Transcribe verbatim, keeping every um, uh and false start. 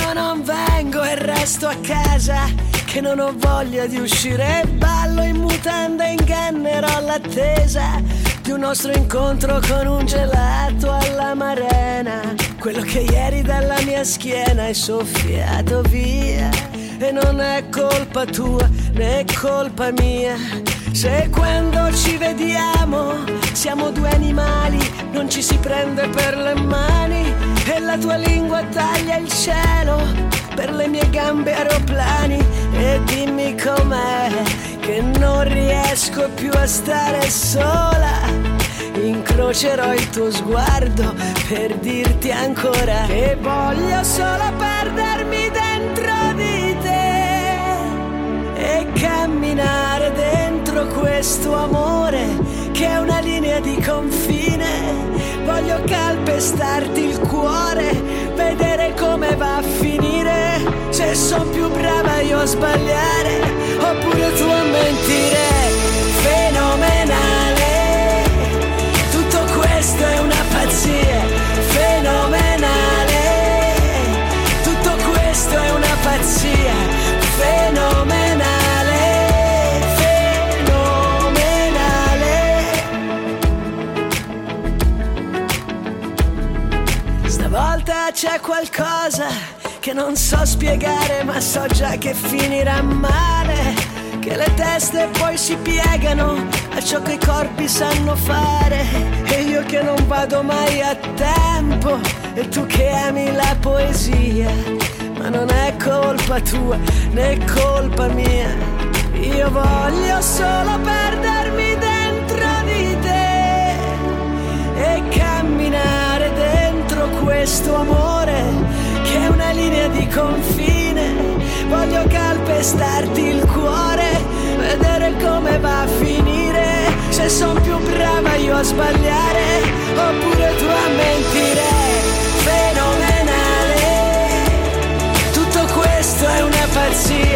io non vengo e resto a casa, che non ho voglia di uscire, ballo in mutanda e ingannerò l'attesa di un nostro incontro con un gelato alla Marena. Quello che ieri dalla mia schiena è soffiato via, e non è colpa tua né colpa mia. Se quando ci vediamo siamo due animali, non ci si prende per le mani, e la tua lingua taglia il cielo per le mie gambe aeroplani. E dimmi com'è che non riesco più a stare sola, incrocerò il tuo sguardo per dirti ancora che voglio solo perdermi dentro di te e camminare dentro questo amore che è una linea di confine. Voglio calpestarti il cuore, vedere come va a finire, se son più brava io a sbagliare oppure tu a mentire. Fenomenale, tutto questo è una pazzia. Fenomenale, tutto questo è una pazzia. Fenomenale, fenomenale. Stavolta c'è qualcosa che non so spiegare, ma so già che finirà male, che le teste poi si piegano a ciò che i corpi sanno fare, e io che non vado mai a tempo, e tu che ami la poesia. Ma non è colpa tua né colpa mia, io voglio solo perdermi dentro di te e camminare dentro questo amore che è una linea di confine. Voglio calpestarti il cuore, vedere come va a finire, se son più brava io a sbagliare oppure tu a mentire. Fenomenale, tutto questo è una pazzia.